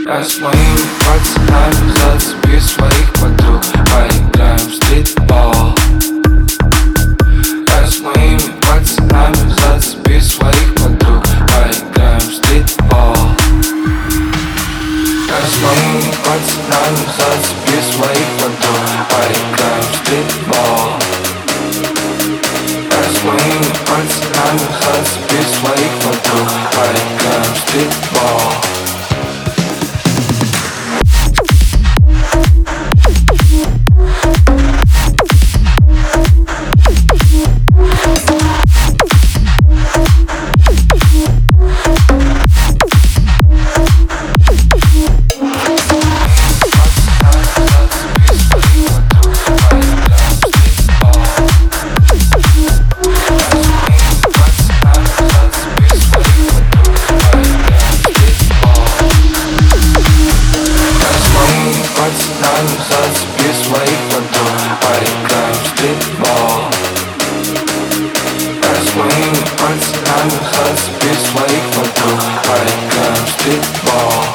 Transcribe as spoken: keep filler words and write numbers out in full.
Я с моими пацанами зацепи своих подруг, поиграем в стритбол. Я с моими пацанами зацепи своих подруг, поиграем в стритбол. Я с моими пацанами зацепи своих подруг, поиграем в стритбол. Я с моими пацанами зацепи своих подруг, поиграем в стритбол. Зацепи своих подруг, поиграем в стритбол. Я с моими пацанами зацепи своих подруг, поиграем в стритбол.